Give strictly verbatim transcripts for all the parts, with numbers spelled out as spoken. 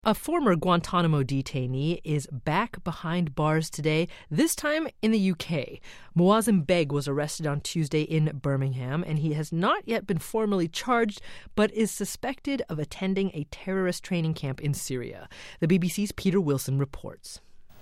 A former Guantanamo detainee is back behind bars today, this time in the U K. Muazzam Begg was arrested on Tuesday in Birmingham, and he has not yet been formally charged, but is suspected of attending a terrorist training camp in Syria. The B B C's Peter Wilson reports.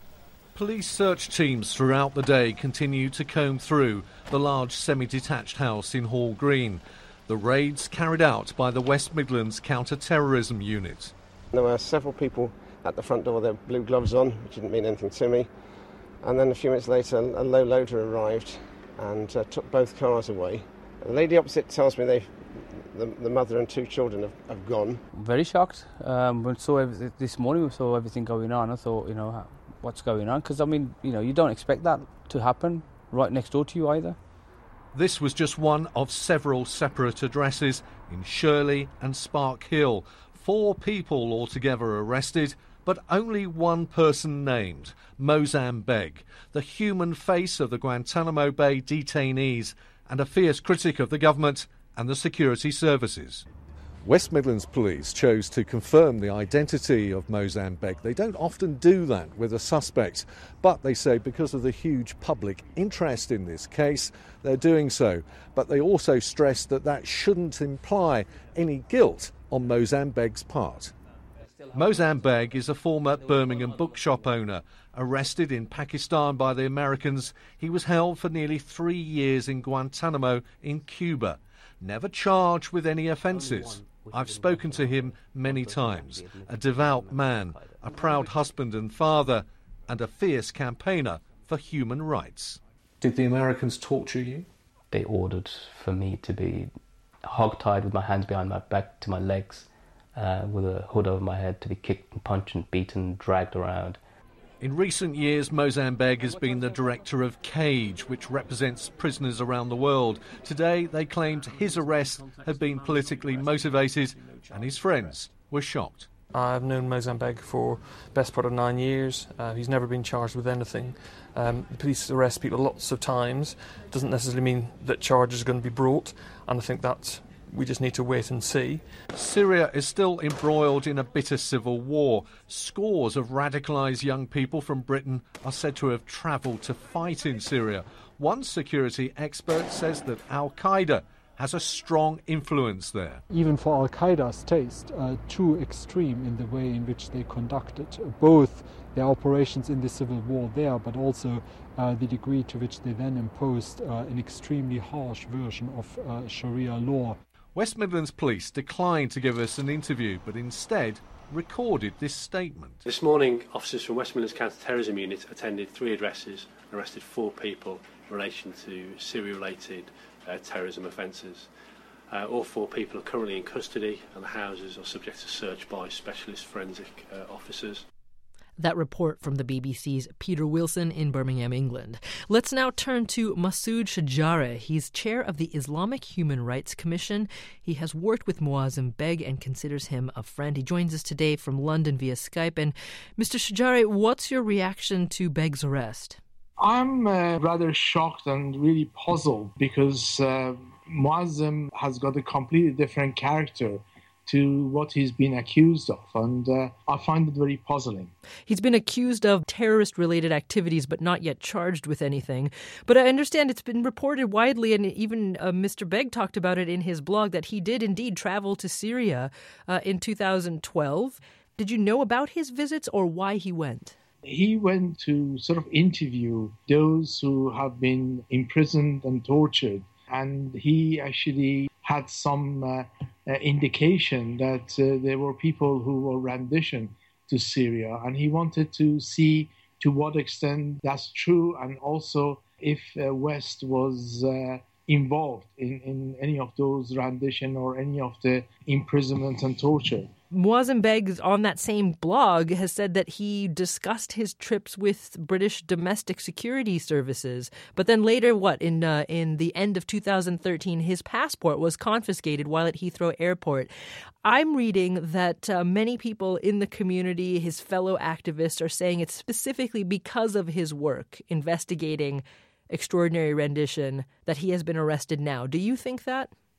Police search teams throughout the day continue to comb through the large semi-detached house in Hall Green. The raids carried out by the West Midlands Counter-Terrorism Unit. There were several people at the front door with their blue gloves on, which didn't mean anything to me. And then a few minutes later, a low loader arrived and uh, took both cars away. The lady opposite tells me they, the, the mother and two children have, have gone. Very shocked. Um, when saw everything, this morning we saw everything going on. I thought, you know, what's going on? Because, I mean, you know, you don't expect that to happen right next door to you either. This was just one of several separate addresses in Shirley and Spark Hill. Four people altogether arrested, but only one person named, Muazzam Begg, the human face of the Guantanamo Bay detainees and a fierce critic of the government and the security services. West Midlands Police chose to confirm the identity of Muazzam Begg. They don't often do that with a suspect, but they say because of the huge public interest in this case, they're doing so. But they also stress that that shouldn't imply any guilt on Muazzam Begg's part. Muazzam Begg is a former Birmingham bookshop owner. Arrested in Pakistan by the Americans, he was held for nearly three years in Guantanamo in Cuba. Never charged with any offences. I've spoken to him many times. A devout man, a proud husband and father, and a fierce campaigner for human rights. Did the Americans torture you? They ordered for me to be hog-tied with my hands behind my back to my legs, uh, with a hood over my head, to be kicked and punched and beaten, dragged around. In recent years, Muazzam Begg has been the director of CAGE, which represents prisoners around the world. Today, they claimed his arrest had been politically motivated, and his friends were shocked. I've known Muazzam Begg for the best part of nine years. Uh, he's never been charged with anything. Um, the police arrest people lots of times. Doesn't necessarily mean that charges are going to be brought, and I think that we just need to wait and see. Syria is still embroiled in a bitter civil war. Scores of radicalised young people from Britain are said to have travelled to fight in Syria. One security expert says that Al-Qaeda has a strong influence there. Even for Al-Qaeda's taste, uh, too extreme in the way in which they conducted both their operations in the civil war there, but also uh, the degree to which they then imposed uh, an extremely harsh version of uh, Sharia law. West Midlands Police declined to give us an interview, but instead recorded this statement. This morning, officers from West Midlands Counter-Terrorism Unit attended three addresses and arrested four people in relation to Syria-related uh, terrorism offences. Uh, all four people are currently in custody, and the houses are subject to search by specialist forensic uh, officers. That report from the B B C's Peter Wilson in Birmingham, England. Let's now turn to Masood Shajari. He's chair of the Islamic Human Rights Commission. He has worked with Muazzam Begg and considers him a friend. He joins us today from London via Skype. And Mister Shajari, what's your reaction to Begg's arrest? I'm uh, rather shocked and really puzzled because uh, Muazzam has got a completely different character to what he's been accused of, and uh, I find it very puzzling. He's been accused of terrorist-related activities, but not yet charged with anything. But I understand it's been reported widely, and even uh, Mister Begg talked about it in his blog, that he did indeed travel to Syria uh, in two thousand twelve. Did you know about his visits or why he went? He went to sort of interview those who have been imprisoned and tortured, and he actually had some uh, uh, indication that uh, there were people who were renditioned to Syria, and he wanted to see to what extent that's true, and also if uh, West was uh, involved in, in any of those rendition or any of the imprisonment and torture. Muazzam Begg, on that same blog, has said that he discussed his trips with British domestic security services. But then later, what, in uh, in the end of two thousand thirteen, his passport was confiscated while at Heathrow Airport. I'm reading that uh, many people in the community, his fellow activists, are saying it's specifically because of his work investigating extraordinary rendition that he has been arrested now. Do you think that?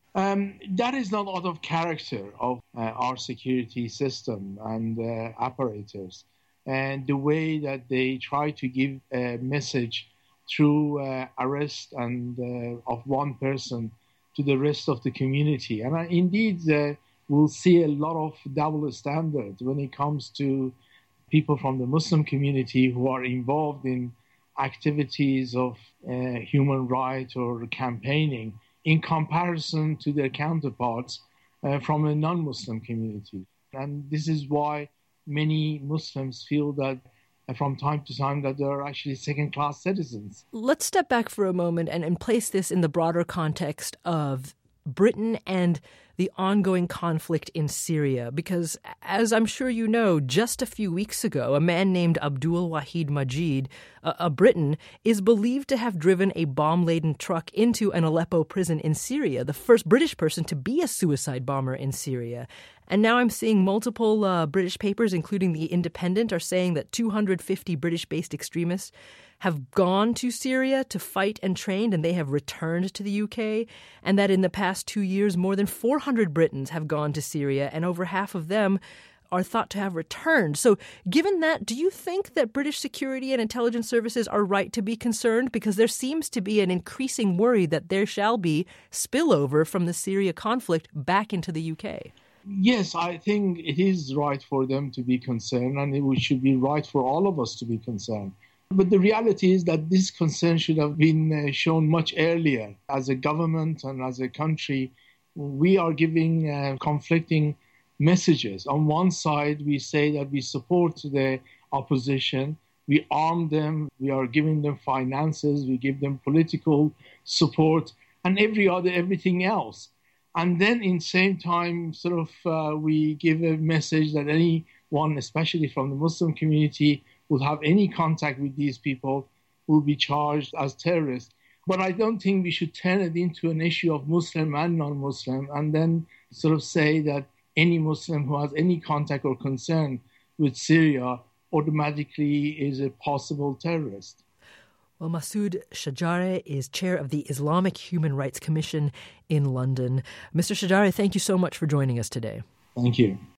Um, that is not out of character of uh, our security system and uh, apparatus, and the way that they try to give a message through uh, arrest and uh, of one person to the rest of the community. And uh, indeed, uh, we'll see a lot of double standards when it comes to people from the Muslim community who are involved in activities of uh, human rights or campaigning in comparison to their counterparts uh, from a non-Muslim community. And this is why many Muslims feel that uh, from time to time that they're actually second-class citizens. Let's step back for a moment and, and place this in the broader context of Britain and the ongoing conflict in Syria, because as I'm sure you know, just a few weeks ago, a man named Abdul Wahid Majid, a, a Briton, is believed to have driven a bomb-laden truck into an Aleppo prison in Syria, the first British person to be a suicide bomber in Syria. And now I'm seeing multiple uh, British papers, including The Independent, are saying that two hundred fifty British-based extremists have gone to Syria to fight and train, and they have returned to the U K, and that in the past two years, more than four hundred Britons have gone to Syria, and over half of them are thought to have returned. So given that, do you think that British security and intelligence services are right to be concerned? Because there seems to be an increasing worry that there shall be spillover from the Syria conflict back into the U K. Yes, I think it is right for them to be concerned, and it should be right for all of us to be concerned. But the reality is that this concern should have been uh, shown much earlier. As a government and as a country, we are giving uh, conflicting messages. On one side, we say that we support the opposition, we arm them, we are giving them finances, we give them political support, and every other, everything else. And then in the same time, sort of, uh, we give a message that anyone, especially from the Muslim community, will have any contact with these people will be charged as terrorists. But I don't think we should turn it into an issue of Muslim and non-Muslim and then sort of say that any Muslim who has any contact or concern with Syria automatically is a possible terrorist. Well, Masood Shajari is chair of the Islamic Human Rights Commission in London. Mister Shajari, thank you so much for joining us today. Thank you.